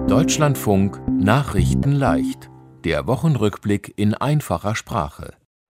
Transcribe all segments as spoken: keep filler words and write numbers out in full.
Deutschlandfunk Nachrichten leicht. Der Wochenrückblick in einfacher Sprache.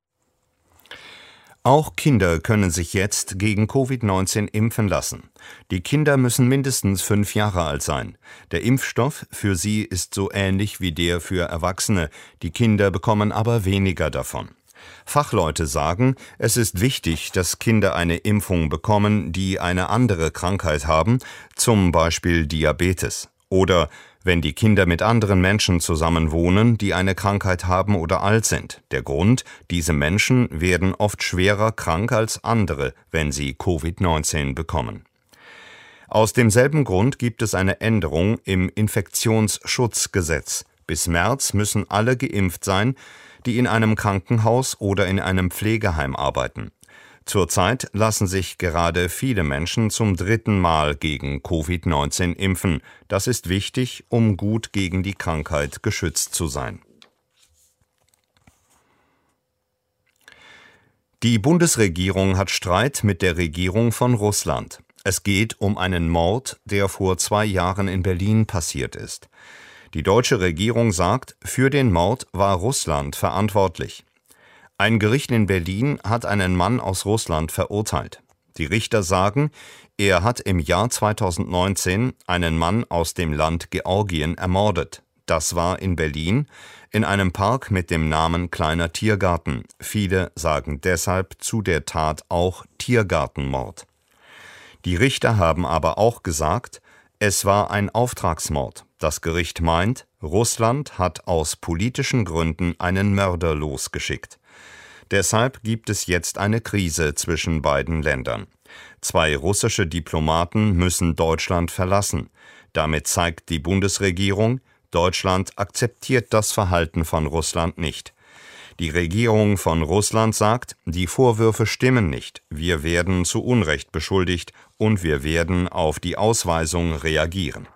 Auch Kinder können sich jetzt gegen Covid neunzehn impfen lassen. Die Kinder müssen mindestens fünf Jahre alt sein. Der Impfstoff für sie ist so ähnlich wie der für Erwachsene. Die Kinder bekommen aber weniger davon. Fachleute sagen, es ist wichtig, dass Kinder eine Impfung bekommen, die eine andere Krankheit haben, zum Beispiel Diabetes. Oder wenn die Kinder mit anderen Menschen zusammenwohnen, die eine Krankheit haben oder alt sind. Der Grund: Diese Menschen werden oft schwerer krank als andere, wenn sie Covid neunzehn bekommen. Aus demselben Grund gibt es eine Änderung im Infektionsschutzgesetz. Bis März müssen alle geimpft sein, die in einem Krankenhaus oder in einem Pflegeheim arbeiten. Zurzeit lassen sich gerade viele Menschen zum dritten Mal gegen Covid neunzehn impfen. Das ist wichtig, um gut gegen die Krankheit geschützt zu sein. Die Bundesregierung hat Streit mit der Regierung von Russland. Es geht um einen Mord, der vor zwei Jahren in Berlin passiert ist. Die deutsche Regierung sagt, für den Mord war Russland verantwortlich. Ein Gericht in Berlin hat einen Mann aus Russland verurteilt. Die Richter sagen, er hat im Jahr zweitausendneunzehn einen Mann aus dem Land Georgien ermordet. Das war in Berlin, in einem Park mit dem Namen Kleiner Tiergarten. Viele sagen deshalb zu der Tat auch Tiergartenmord. Die Richter haben aber auch gesagt, es war ein Auftragsmord. Das Gericht meint, Russland hat aus politischen Gründen einen Mörder losgeschickt. Deshalb gibt es jetzt eine Krise zwischen beiden Ländern. Zwei russische Diplomaten müssen Deutschland verlassen. Damit zeigt die Bundesregierung, Deutschland akzeptiert das Verhalten von Russland nicht. Die Regierung von Russland sagt, die Vorwürfe stimmen nicht. Wir werden zu Unrecht beschuldigt und wir werden auf die Ausweisung reagieren.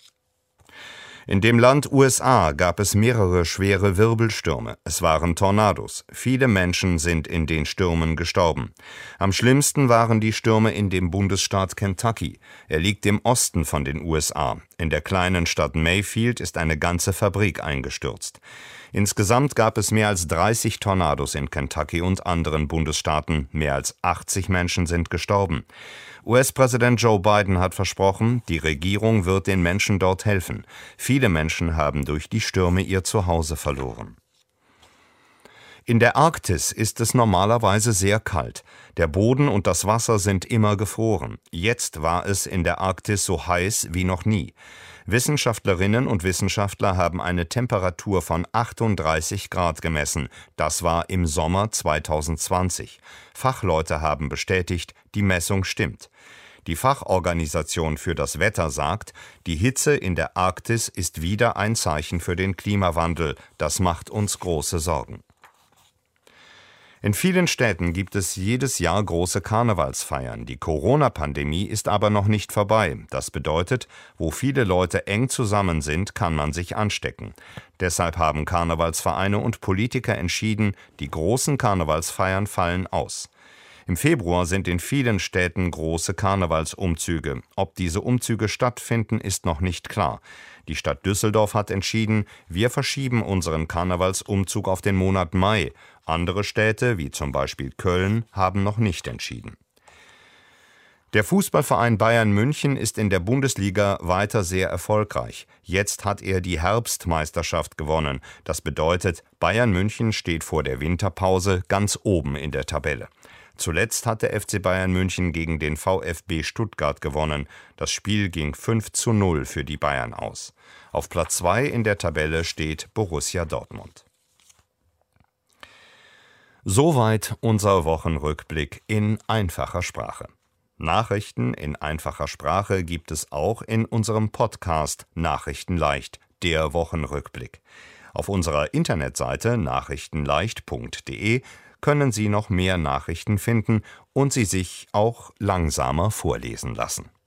In dem Land U S A gab es mehrere schwere Wirbelstürme. Es waren Tornados. Viele Menschen sind in den Stürmen gestorben. Am schlimmsten waren die Stürme in dem Bundesstaat Kentucky. Er liegt im Osten von den U S A. In der kleinen Stadt Mayfield ist eine ganze Fabrik eingestürzt. Insgesamt gab es mehr als dreißig Tornados in Kentucky und anderen Bundesstaaten. Mehr als achtzig Menschen sind gestorben. U S-Präsident Joe Biden hat versprochen, die Regierung wird den Menschen dort helfen. Viele Menschen haben durch die Stürme ihr Zuhause verloren. In der Arktis ist es normalerweise sehr kalt. Der Boden und das Wasser sind immer gefroren. Jetzt war es in der Arktis so heiß wie noch nie. Wissenschaftlerinnen und Wissenschaftler haben eine Temperatur von achtunddreißig Grad gemessen. Das war im Sommer zweitausendzwanzig. Fachleute haben bestätigt, die Messung stimmt. Die Fachorganisation für das Wetter sagt, die Hitze in der Arktis ist wieder ein Zeichen für den Klimawandel. Das macht uns große Sorgen. In vielen Städten gibt es jedes Jahr große Karnevalsfeiern. Die Corona-Pandemie ist aber noch nicht vorbei. Das bedeutet, wo viele Leute eng zusammen sind, kann man sich anstecken. Deshalb haben Karnevalsvereine und Politiker entschieden, die großen Karnevalsfeiern fallen aus. Im Februar sind in vielen Städten große Karnevalsumzüge. Ob diese Umzüge stattfinden, ist noch nicht klar. Die Stadt Düsseldorf hat entschieden, wir verschieben unseren Karnevalsumzug auf den Monat Mai. Andere Städte, wie zum Beispiel Köln, haben noch nicht entschieden. Der Fußballverein Bayern München ist in der Bundesliga weiter sehr erfolgreich. Jetzt hat er die Herbstmeisterschaft gewonnen. Das bedeutet, Bayern München steht vor der Winterpause ganz oben in der Tabelle. Zuletzt hat der F C Bayern München gegen den VfB Stuttgart gewonnen. Das Spiel ging fünf zu null für die Bayern aus. Auf Platz zwei in der Tabelle steht Borussia Dortmund. Soweit unser Wochenrückblick in einfacher Sprache. Nachrichten in einfacher Sprache gibt es auch in unserem Podcast Nachrichten leicht, der Wochenrückblick. Auf unserer Internetseite nachrichtenleicht punkt de können Sie noch mehr Nachrichten finden und sie sich auch langsamer vorlesen lassen.